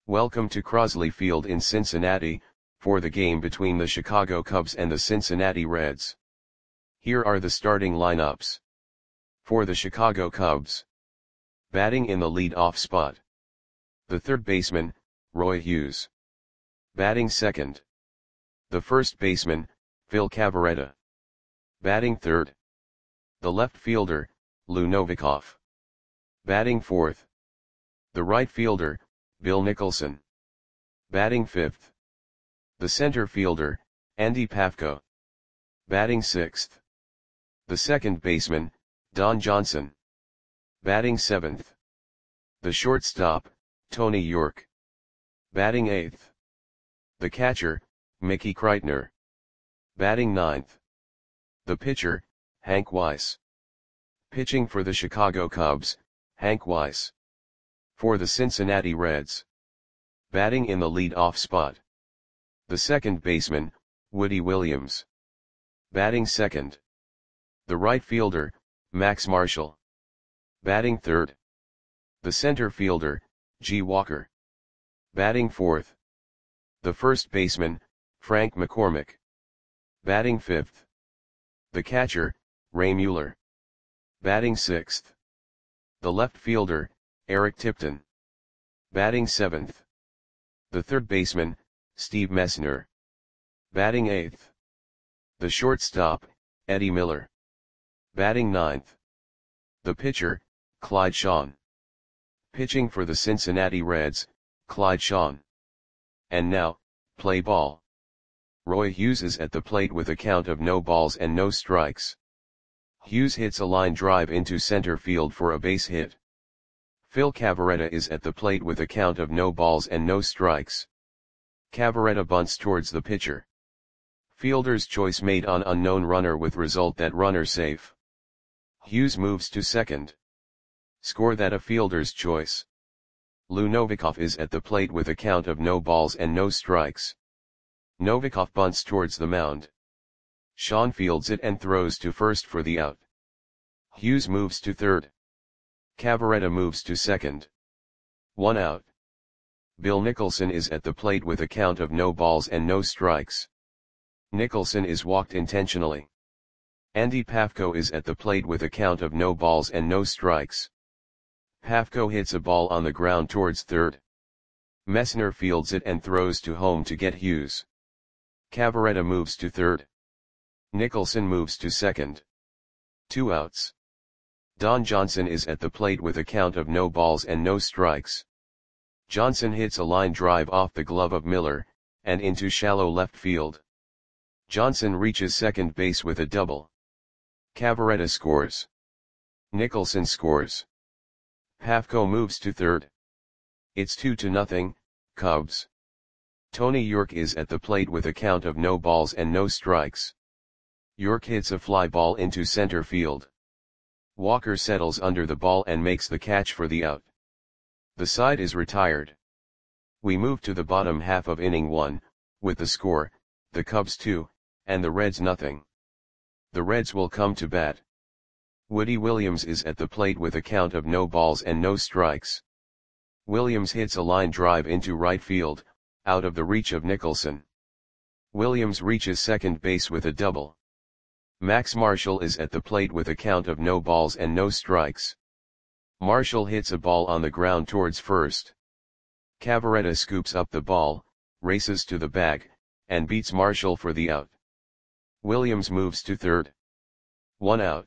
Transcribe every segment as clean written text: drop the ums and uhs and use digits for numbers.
Welcome to Crosley Field in Cincinnati, for the game between the Chicago Cubs and the Cincinnati Reds. Here are the starting lineups. For the Chicago Cubs. Batting in the lead-off spot. The third baseman, Roy Hughes. Batting second. The first baseman, Phil Cavarretta. Batting third. The left fielder, Lou Novikov. Batting fourth. The right fielder, Bill Nicholson. Batting fifth. The center fielder, Andy Pafko. Batting sixth. The second baseman, Don Johnson. Batting seventh. The shortstop, Tony York. Batting eighth. The catcher, Mickey Kreitner. Batting ninth. The pitcher, Hank Weiss. Pitching for the Chicago Cubs, Hank Weiss. For the Cincinnati Reds. Batting in the lead-off spot. The second baseman, Woody Williams. Batting second. The right fielder, Max Marshall. Batting third. The center fielder, G. Walker. Batting fourth. The first baseman, Frank McCormick. Batting fifth. The catcher, Ray Mueller. Batting sixth. The left fielder, Eric Tipton. Batting seventh. The third baseman, Steve Messner. Batting eighth. The shortstop, Eddie Miller. Batting ninth. The pitcher, Clyde Shawn. Pitching for the Cincinnati Reds, Clyde Shawn. And now, play ball. Roy Hughes is at the plate with a count of no balls and no strikes. Hughes hits a line drive into center field for a base hit. Phil Cavarretta is at the plate with a count of no balls and no strikes. Cavarretta bunts towards the pitcher. Fielder's choice made on unknown runner with result that runner safe. Hughes moves to second. Score that a fielder's choice. Lou Novikov is at the plate with a count of no balls and no strikes. Novikov bunts towards the mound. Shawn fields it and throws to first for the out. Hughes moves to third. Cavarretta moves to second. 1 out. Bill Nicholson is at the plate with a count of no balls and no strikes. Nicholson is walked intentionally. Andy Pafko is at the plate with a count of no balls and no strikes. Pafko hits a ball on the ground towards third. Messner fields it and throws to home to get Hughes. Cavarretta moves to third. Nicholson moves to second. 2 outs. Don Johnson is at the plate with a count of no balls and no strikes. Johnson hits a line drive off the glove of Miller, and into shallow left field. Johnson reaches second base with a double. Cavarretta scores. Nicholson scores. Pafko moves to third. It's 2-0, Cubs. Tony York is at the plate with a count of no balls and no strikes. York hits a fly ball into center field. Walker settles under the ball and makes the catch for the out. The side is retired. We move to the bottom half of inning 1, with the score, the Cubs 2, and the Reds nothing. The Reds will come to bat. Woody Williams is at the plate with a count of no balls and no strikes. Williams hits a line drive into right field, out of the reach of Nicholson. Williams reaches second base with a double. Max Marshall is at the plate with a count of no balls and no strikes. Marshall hits a ball on the ground towards first. Cavarretta scoops up the ball, races to the bag, and beats Marshall for the out. Williams moves to third. 1 out.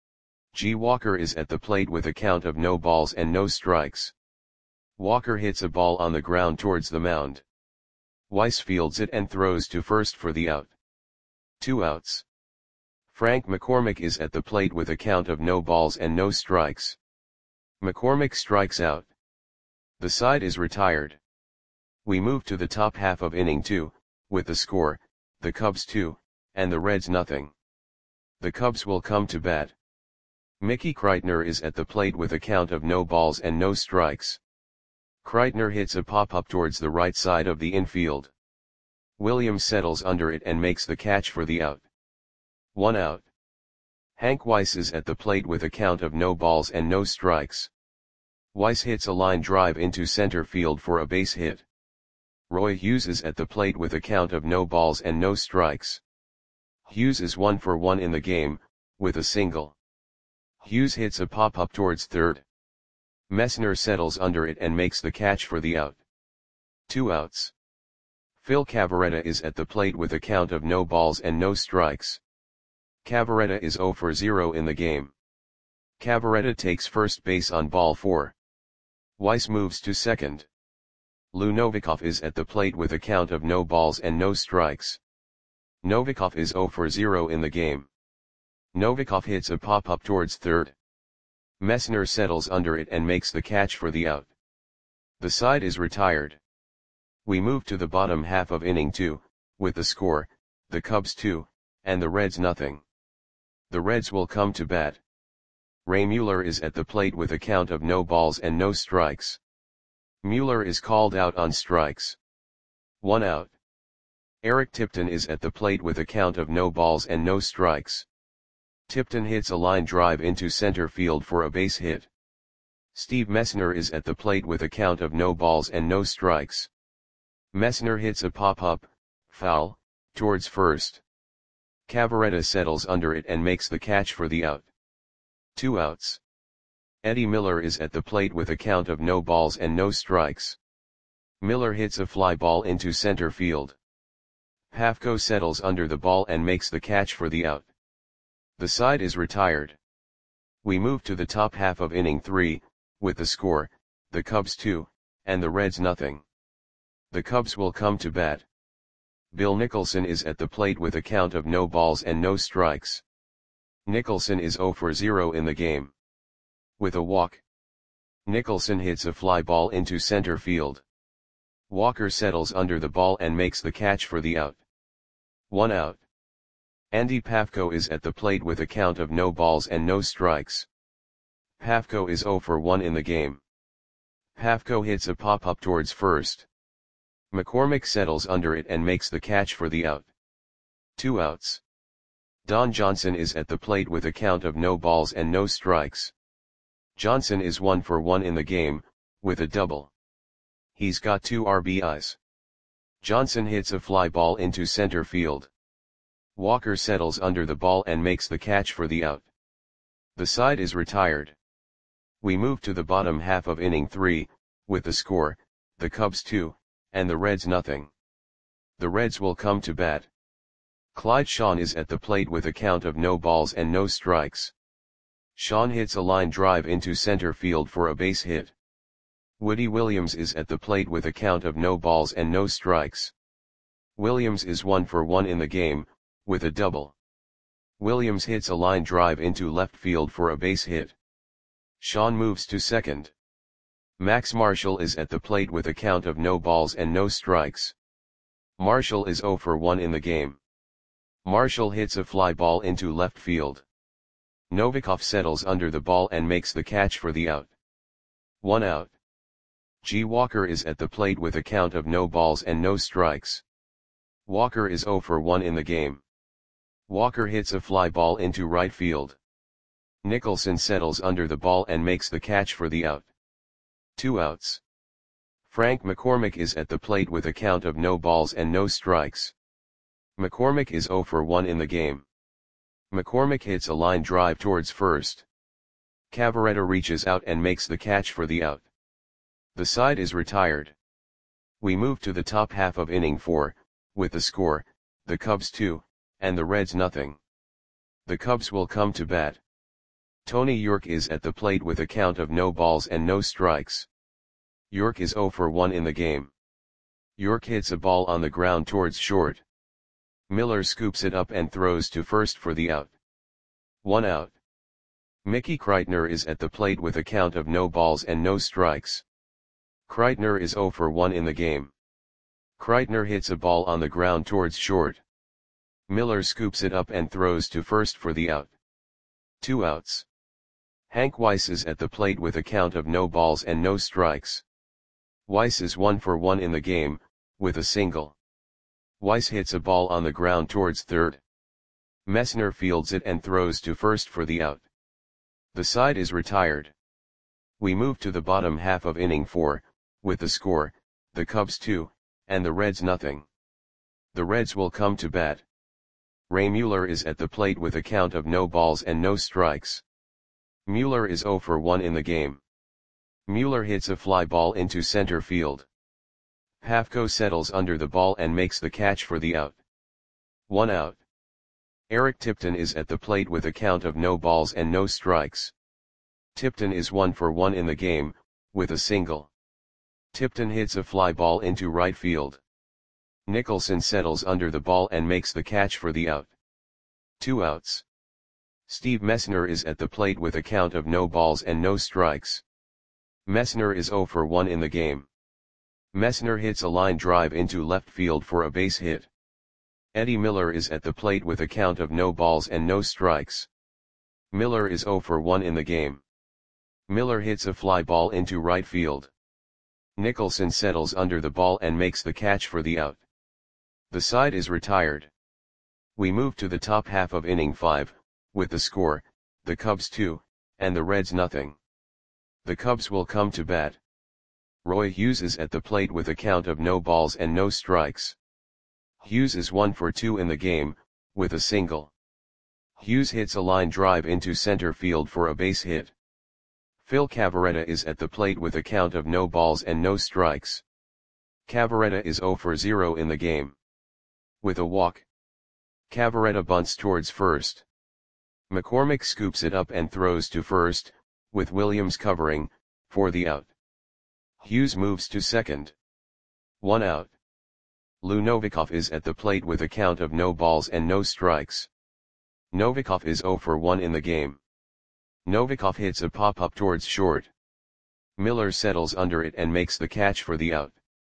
G. Walker is at the plate with a count of no balls and no strikes. Walker hits a ball on the ground towards the mound. Weiss fields it and throws to first for the out. 2 outs. Frank McCormick is at the plate with a count of no balls and no strikes. McCormick strikes out. The side is retired. We move to the top half of inning 2, with the score, the Cubs 2, and the Reds nothing. The Cubs will come to bat. Mickey Kreitner is at the plate with a count of no balls and no strikes. Kreitner hits a pop-up towards the right side of the infield. Williams settles under it and makes the catch for the out. 1 out. Hank Weiss is at the plate with a count of no balls and no strikes. Weiss hits a line drive into center field for a base hit. Roy Hughes is at the plate with a count of no balls and no strikes. Hughes is 1 for 1 in the game, with a single. Hughes hits a pop-up towards third. Messner settles under it and makes the catch for the out. 2 outs. Phil Cavarretta is at the plate with a count of no balls and no strikes. Cavarretta is 0 for 0 in the game. Cavarretta takes first base on ball 4. Weiss moves to second. Lou Novikov is at the plate with a count of no balls and no strikes. Novikov is 0 for 0 in the game. Novikov hits a pop-up towards third. Messner settles under it and makes the catch for the out. The side is retired. We move to the bottom half of inning 2, with the score, the Cubs 2, and the Reds nothing. The Reds will come to bat. Ray Mueller is at the plate with a count of no balls and no strikes. Mueller is called out on strikes. 1 out. Eric Tipton is at the plate with a count of no balls and no strikes. Tipton hits a line drive into center field for a base hit. Steve Messner is at the plate with a count of no balls and no strikes. Messner hits a pop-up, foul, towards first. Cavarretta settles under it and makes the catch for the out. 2 outs. Eddie Miller is at the plate with a count of no balls and no strikes. Miller hits a fly ball into center field. Pafko settles under the ball and makes the catch for the out. The side is retired. We move to the top half of inning 3, with the score, the Cubs 2, and the Reds nothing. The Cubs will come to bat. Bill Nicholson is at the plate with a count of no balls and no strikes. Nicholson is 0 for 0 in the game. With a walk. Nicholson hits a fly ball into center field. Walker settles under the ball and makes the catch for the out. 1 out. Andy Pafko is at the plate with a count of no balls and no strikes. Pafko is 0 for 1 in the game. Pafko hits a pop-up towards first. McCormick settles under it and makes the catch for the out. 2 outs. Don Johnson is at the plate with a count of no balls and no strikes. Johnson is 1 for 1 in the game, with a double. He's got 2 RBIs. Johnson hits a fly ball into center field. Walker settles under the ball and makes the catch for the out. The side is retired. We move to the bottom half of inning 3, with the score, the Cubs 2, and the Reds nothing. The Reds will come to bat. Clyde Shawn is at the plate with a count of no balls and no strikes. Shawn hits a line drive into center field for a base hit. Woody Williams is at the plate with a count of no balls and no strikes. Williams is 1 for 1 in the game, with a double. Williams hits a line drive into left field for a base hit. Shawn moves to second. Max Marshall is at the plate with a count of no balls and no strikes. Marshall is 0 for 1 in the game. Marshall hits a fly ball into left field. Novikov settles under the ball and makes the catch for the out. 1 out. G. Walker is at the plate with a count of no balls and no strikes. Walker is 0 for 1 in the game. Walker hits a fly ball into right field. Nicholson settles under the ball and makes the catch for the out. 2 outs. Frank McCormick is at the plate with a count of no balls and no strikes. McCormick is 0 for 1 in the game. McCormick hits a line drive towards first. Cavarretta reaches out and makes the catch for the out. The side is retired. We move to the top half of inning 4, with the score, the Cubs 2, and the Reds nothing. The Cubs will come to bat. Tony York is at the plate with a count of no balls and no strikes. York is 0 for 1 in the game. York hits a ball on the ground towards short. Miller scoops it up and throws to first for the out. 1 out. Mickey Kreitner is at the plate with a count of no balls and no strikes. Kreitner is 0 for 1 in the game. Kreitner hits a ball on the ground towards short. Miller scoops it up and throws to first for the out. 2 outs. Hank Weiss is at the plate with a count of no balls and no strikes. Weiss is 1 for 1 in the game, with a single. Weiss hits a ball on the ground towards third. Messner fields it and throws to first for the out. The side is retired. We move to the bottom half of inning 4, with the score, the Cubs 2, and the Reds nothing. The Reds will come to bat. Ray Mueller is at the plate with a count of no balls and no strikes. Mueller is 0 for 1 in the game. Mueller hits a fly ball into center field. Pafko settles under the ball and makes the catch for the out. 1 out. Eric Tipton is at the plate with a count of no balls and no strikes. Tipton is 1 for 1 in the game, with a single. Tipton hits a fly ball into right field. Nicholson settles under the ball and makes the catch for the out. 2 outs. Steve Messner is at the plate with a count of no balls and no strikes. Messner is 0 for 1 in the game. Messner hits a line drive into left field for a base hit. Eddie Miller is at the plate with a count of no balls and no strikes. Miller is 0 for 1 in the game. Miller hits a fly ball into right field. Nicholson settles under the ball and makes the catch for the out. The side is retired. We move to the top half of inning 5, with the score, the Cubs 2, and the Reds nothing. The Cubs will come to bat. Roy Hughes is at the plate with a count of no balls and no strikes. Hughes is 1 for 2 in the game, with a single. Hughes hits a line drive into center field for a base hit. Phil Cavarretta is at the plate with a count of no balls and no strikes. Cavarretta is 0 for 0 in the game. With a walk. Cavarretta bunts towards first. McCormick scoops it up and throws to first, with Williams covering, for the out. Hughes moves to second. 1 out. Lou Novikov is at the plate with a count of no balls and no strikes. Novikov is 0 for 1 in the game. Novikov hits a pop-up towards short. Miller settles under it and makes the catch for the out.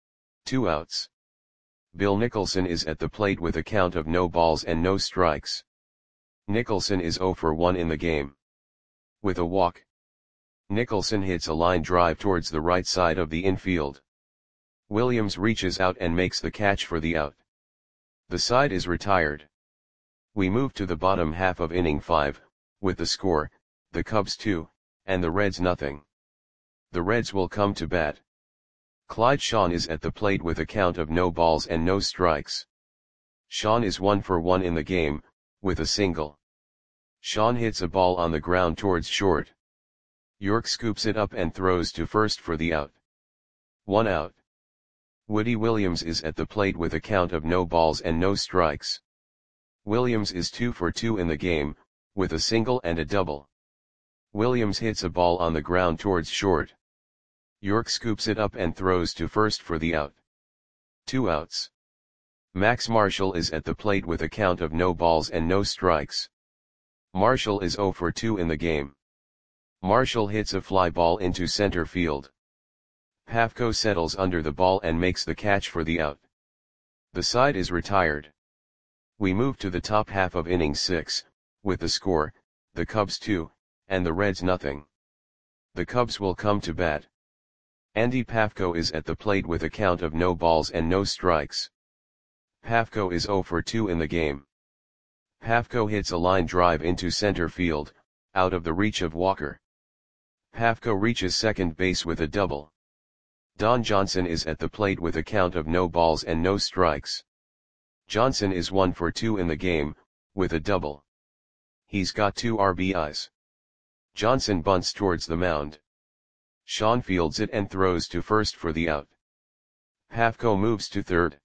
2 outs. Bill Nicholson is at the plate with a count of no balls and no strikes. Nicholson is 0 for 1 in the game. With a walk. Nicholson hits a line drive towards the right side of the infield. Williams reaches out and makes the catch for the out. The side is retired. We move to the bottom half of inning 5, with the score, the Cubs 2, and the Reds nothing. The Reds will come to bat. Clyde Shawn is at the plate with a count of no balls and no strikes. Shawn is 1 for 1 in the game, with a single. Shawn hits a ball on the ground towards short. York scoops it up and throws to first for the out. 1 out. Woody Williams is at the plate with a count of no balls and no strikes. Williams is 2 for 2 in the game, with a single and a double. Williams hits a ball on the ground towards short. York scoops it up and throws to first for the out. 2 outs. Max Marshall is at the plate with a count of no balls and no strikes. Marshall is 0 for 2 in the game. Marshall hits a fly ball into center field. Pafko settles under the ball and makes the catch for the out. The side is retired. We move to the top half of inning 6, with the score, the Cubs 2, and the Reds nothing. The Cubs will come to bat. Andy Pafko is at the plate with a count of no balls and no strikes. Pafko is 0 for 2 in the game. Pafko hits a line drive into center field, out of the reach of Walker. Pafko reaches second base with a double. Don Johnson is at the plate with a count of no balls and no strikes. Johnson is 1 for 2 in the game, with a double. He's got 2 RBIs. Johnson bunts towards the mound. Shawn fields it and throws to first for the out. Pafko moves to third.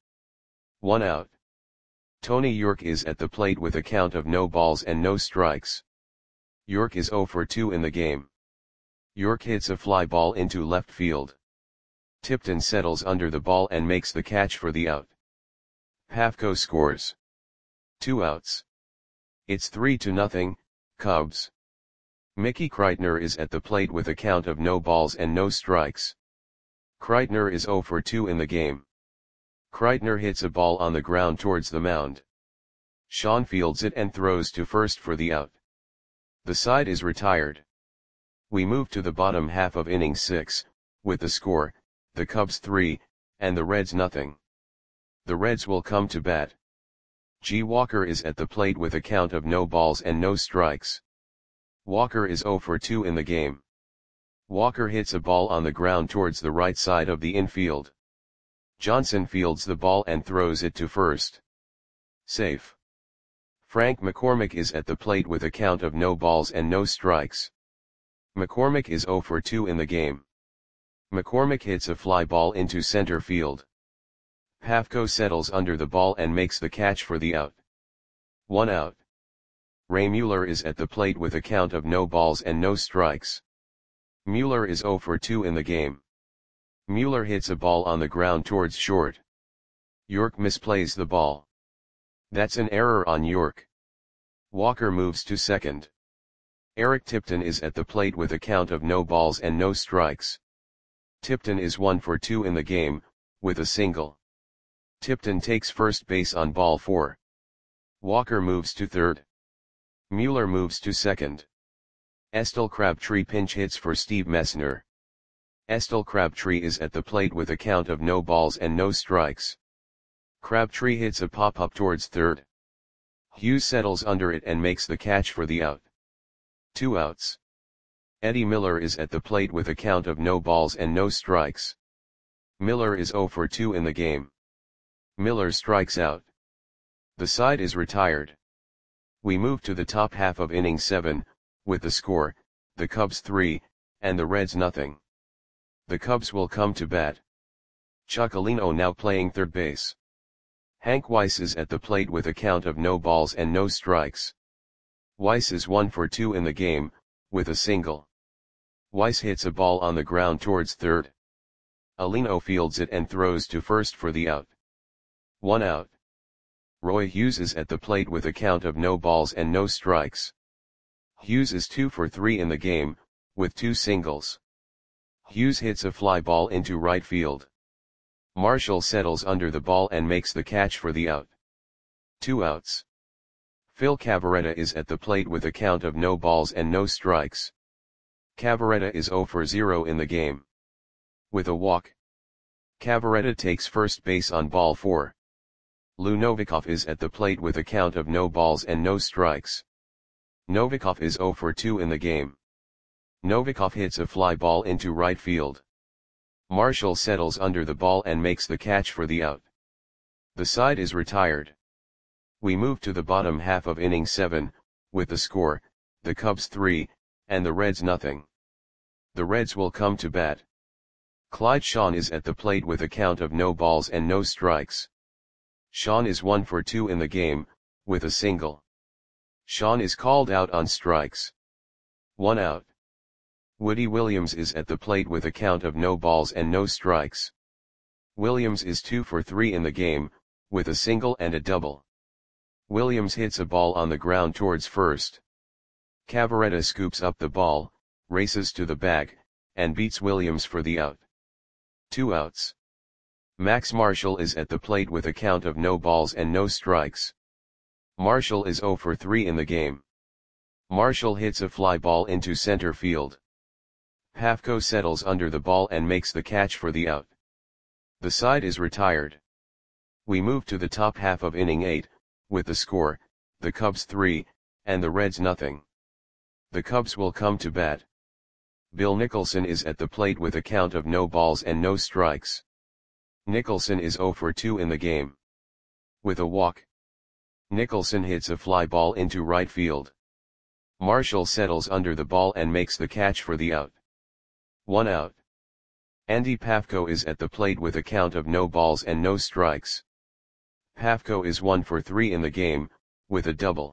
1 out. Tony York is at the plate with a count of no balls and no strikes. York is 0 for 2 in the game. York hits a fly ball into left field. Tipton settles under the ball and makes the catch for the out. Pafko scores. 2 outs. It's 3-0, Cubs. Mickey Kreitner is at the plate with a count of no balls and no strikes. Kreitner is 0 for 2 in the game. Kreitner hits a ball on the ground towards the mound. Shawn fields it and throws to first for the out. The side is retired. We move to the bottom half of inning 6, with the score, the Cubs 3, and the Reds nothing. The Reds will come to bat. G. Walker is at the plate with a count of no balls and no strikes. Walker is 0 for 2 in the game. Walker hits a ball on the ground towards the right side of the infield. Johnson fields the ball and throws it to first. Safe. Frank McCormick is at the plate with a count of no balls and no strikes. McCormick is 0 for 2 in the game. McCormick hits a fly ball into center field. Pafko settles under the ball and makes the catch for the out. 1 out. Ray Mueller is at the plate with a count of no balls and no strikes. Mueller is 0 for 2 in the game. Mueller hits a ball on the ground towards short. York misplays the ball. That's an error on York. Walker moves to second. Eric Tipton is at the plate with a count of no balls and no strikes. Tipton is 1 for 2 in the game, with a single. Tipton takes first base on ball 4. Walker moves to third. Mueller moves to second. Estel Crabtree pinch hits for Steve Messner. Estel Crabtree is at the plate with a count of no balls and no strikes. Crabtree hits a pop-up towards third. Hughes settles under it and makes the catch for the out. 2 outs. Eddie Miller is at the plate with a count of no balls and no strikes. Miller is 0 for 2 in the game. Miller strikes out. The side is retired. We move to the top half of inning 7, with the score, the Cubs 3, and the Reds nothing. The Cubs will come to bat. Chuck Alino now playing third base. Hank Weiss is at the plate with a count of no balls and no strikes. Weiss is 1 for 2 in the game, with a single. Weiss hits a ball on the ground towards third. Alino fields it and throws to first for the out. 1 out. Roy Hughes is at the plate with a count of no balls and no strikes. Hughes is 2 for 3 in the game, with 2 singles. Hughes hits a fly ball into right field. Marshall settles under the ball and makes the catch for the out. 2 outs. Phil Cavarretta is at the plate with a count of no balls and no strikes. Cavarretta is 0 for 0 in the game. With a walk. Cavarretta takes first base on ball 4. Lou Novikov is at the plate with a count of no balls and no strikes. Novikov is 0 for 2 in the game. Novikov hits a fly ball into right field. Marshall settles under the ball and makes the catch for the out. The side is retired. We move to the bottom half of inning 7, with the score, the Cubs 3, and the Reds nothing. The Reds will come to bat. Clyde Shawn is at the plate with a count of no balls and no strikes. Shawn is 1 for 2 in the game, with a single. Shawn is called out on strikes. 1 out. Woody Williams is at the plate with a count of no balls and no strikes. Williams is 2 for 3 in the game, with a single and a double. Williams hits a ball on the ground towards first. Cavarretta scoops up the ball, races to the bag, and beats Williams for the out. 2 outs. Max Marshall is at the plate with a count of no balls and no strikes. Marshall is 0 for 3 in the game. Marshall hits a fly ball into center field. Pafko settles under the ball and makes the catch for the out. The side is retired. We move to the top half of inning 8, with the score, the Cubs 3, and the Reds nothing. The Cubs will come to bat. Bill Nicholson is at the plate with a count of no balls and no strikes. Nicholson is 0 for 2 in the game. With a walk. Nicholson hits a fly ball into right field. Marshall settles under the ball and makes the catch for the out. 1 out. Andy Pafko is at the plate with a count of no balls and no strikes. Pafko is 1 for 3 in the game, with a double.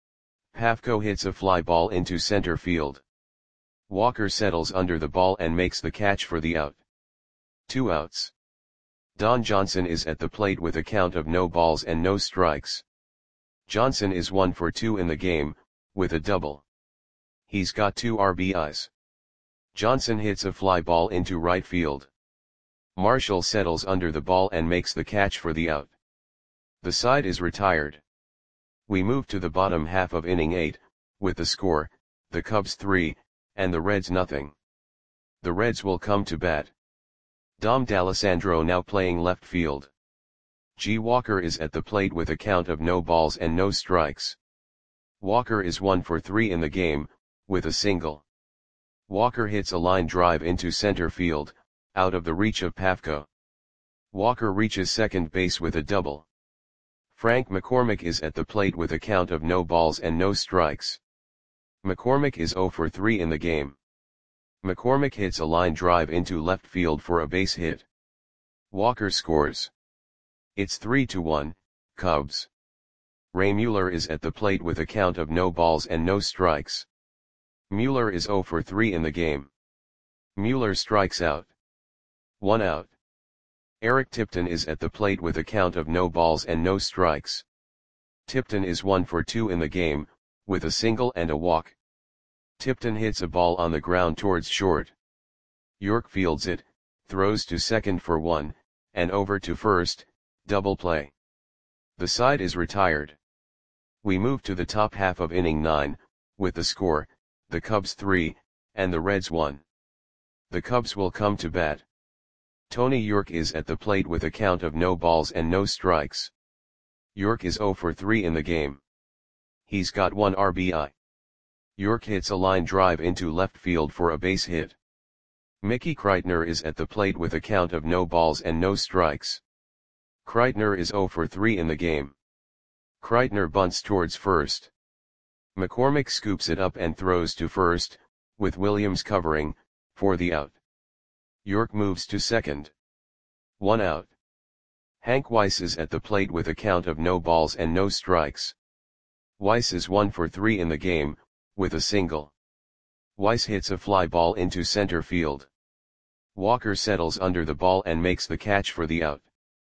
Pafko hits a fly ball into center field. Walker settles under the ball and makes the catch for the out. 2 outs. Don Johnson is at the plate with a count of no balls and no strikes. Johnson is 1 for 2 in the game, with a double. He's got 2 RBIs. Johnson hits a fly ball into right field. Marshall settles under the ball and makes the catch for the out. The side is retired. We move to the bottom half of inning 8, with the score, the Cubs 3, and the Reds nothing. The Reds will come to bat. Dom D'Alessandro now playing left field. G. Walker is at the plate with a count of no balls and no strikes. Walker is 1 for 3 in the game, with a single. Walker hits a line drive into center field, out of the reach of Pafko. Walker reaches second base with a double. Frank McCormick is at the plate with a count of no balls and no strikes. McCormick is 0 for 3 in the game. McCormick hits a line drive into left field for a base hit. Walker scores. It's 3-1, Cubs. Ray Mueller is at the plate with a count of no balls and no strikes. Mueller is 0 for 3 in the game. Mueller strikes out. 1 out. Eric Tipton is at the plate with a count of no balls and no strikes. Tipton is 1 for 2 in the game, with a single and a walk. Tipton hits a ball on the ground towards short. York fields it, throws to second for 1, and over to first, double play. The side is retired. We move to the top half of inning 9, with the score, the Cubs 3, and the Reds 1. The Cubs will come to bat. Tony York is at the plate with a count of no balls and no strikes. York is 0 for 3 in the game. He's got 1 RBI. York hits a line drive into left field for a base hit. Mickey Kreitner is at the plate with a count of no balls and no strikes. Kreitner is 0 for 3 in the game. Kreitner bunts towards first. McCormick scoops it up and throws to first, with Williams covering, for the out. York moves to second. 1 out. Hank Weiss is at the plate with a count of no balls and no strikes. Weiss is 1 for 3 in the game, with a single. Weiss hits a fly ball into center field. Walker settles under the ball and makes the catch for the out.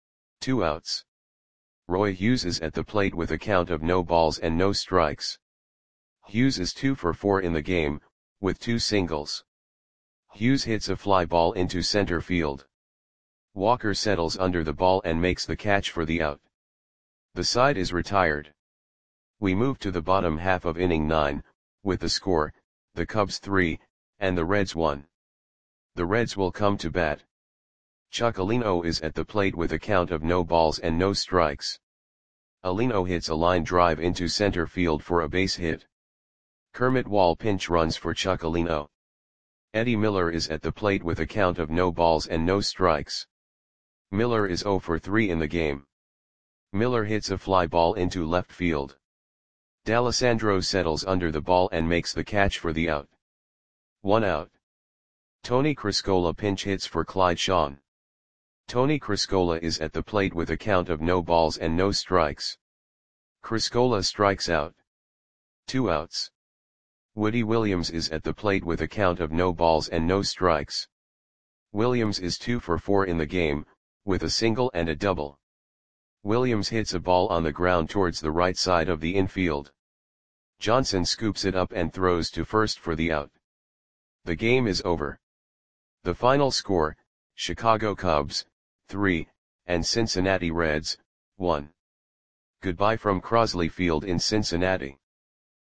2 outs. Roy Hughes is at the plate with a count of no balls and no strikes. Hughes is 2 for 4 in the game, with 2 singles. Hughes hits a fly ball into center field. Walker settles under the ball and makes the catch for the out. The side is retired. We move to the bottom half of inning 9, with the score, the Cubs 3, and the Reds 1. The Reds will come to bat. Chuck Alino is at the plate with a count of no balls and no strikes. Alino hits a line drive into center field for a base hit. Kermit Wall pinch runs for Chuck Alino. Eddie Miller is at the plate with a count of no balls and no strikes. Miller is 0 for 3 in the game. Miller hits a fly ball into left field. D'Alessandro settles under the ball and makes the catch for the out. 1 out. Tony Criscola pinch hits for Clyde Shawn. Tony Criscola is at the plate with a count of no balls and no strikes. Criscola strikes out. 2 outs. Woody Williams is at the plate with a count of no balls and no strikes. Williams is 2 for 4 in the game, with a single and a double. Williams hits a ball on the ground towards the right side of the infield. Johnson scoops it up and throws to first for the out. The game is over. The final score, Chicago Cubs, 3, and Cincinnati Reds, 1. Goodbye from Crosley Field in Cincinnati.